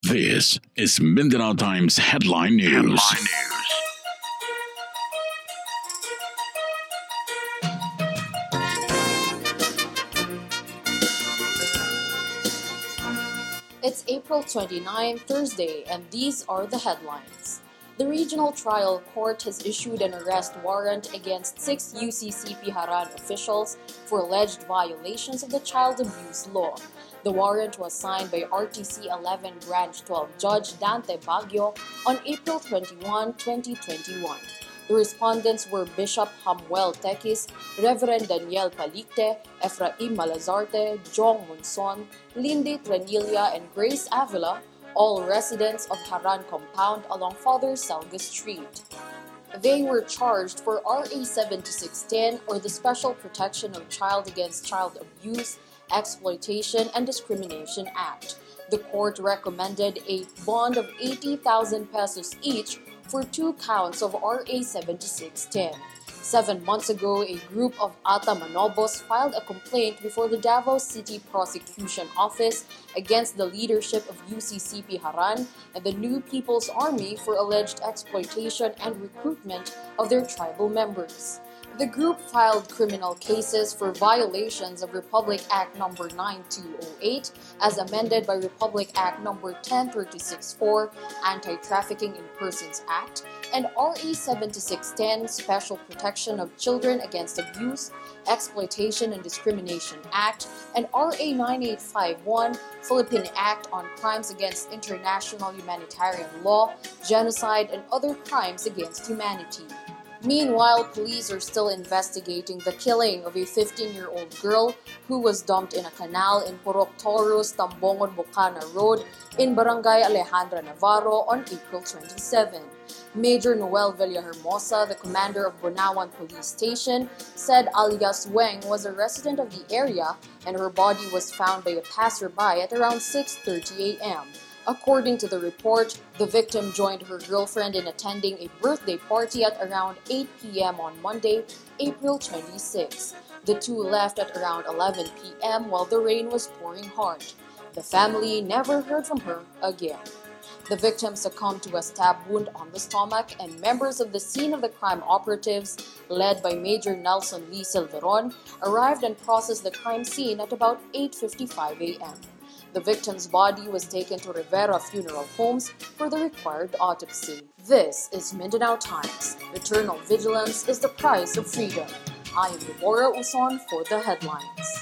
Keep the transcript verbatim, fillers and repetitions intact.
This is Mindanao Times Headline News. Headline News. It's April twenty-ninth, Thursday, and these are the headlines. The Regional Trial Court has issued an arrest warrant against six U C C P Haran officials for alleged violations of the child abuse law. The warrant was signed by R T C eleven Branch twelve Judge Dante Baguio on April twenty-first, twenty twenty-one. The respondents were Bishop Hamuel Tekis, Reverend Daniel Palicte, Efraim Malazarte, Jong Monson, Lindy Trenilia, and Grace Avila, all residents of Haran Compound along Father Salga Street. They were charged for R A seventy-six ten, or the Special Protection of Child Against Child Abuse, Exploitation, and Discrimination Act. The court recommended a bond of eighty thousand pesos each for two counts of R A seventy-six ten. Seven months ago, a group of Ata Manobos filed a complaint before the Davao City Prosecution Office against the leadership of U C C P Haran and the New People's Army for alleged exploitation and recruitment of their tribal members. The group filed criminal cases for violations of Republic Act Number nine two oh eight, as amended by Republic Act Number ten thirty-six four, Anti-Trafficking in Persons Act, and R A seventy-six ten, Special Protection of Children Against Abuse, Exploitation and Discrimination Act, and R A ninety-eight fifty-one, Philippine Act on Crimes Against International Humanitarian Law, Genocide, and Other Crimes Against Humanity. Meanwhile, police are still investigating the killing of a fifteen-year-old girl who was dumped in a canal in Purok Taurus, Tambongon, Bocana Road in Barangay Alejandra Navarro on April twenty-seventh. Major Noel Villahermosa, the commander of Bunawan Police Station, said alias Weng was a resident of the area and her body was found by a passerby at around six thirty a.m. According to the report, the victim joined her girlfriend in attending a birthday party at around eight p.m. on Monday, April twenty-sixth. The two left at around eleven p.m. while the rain was pouring hard. The family never heard from her again. The victim succumbed to a stab wound on the stomach, and members of the scene of the crime operatives, led by Major Nelson Lee Silveron, arrived and processed the crime scene at about eight fifty-five a.m. The victim's body was taken to Rivera Funeral Homes for the required autopsy. This is Mindanao Times. Eternal vigilance is the price of freedom. I am Deborah Uson for the headlines.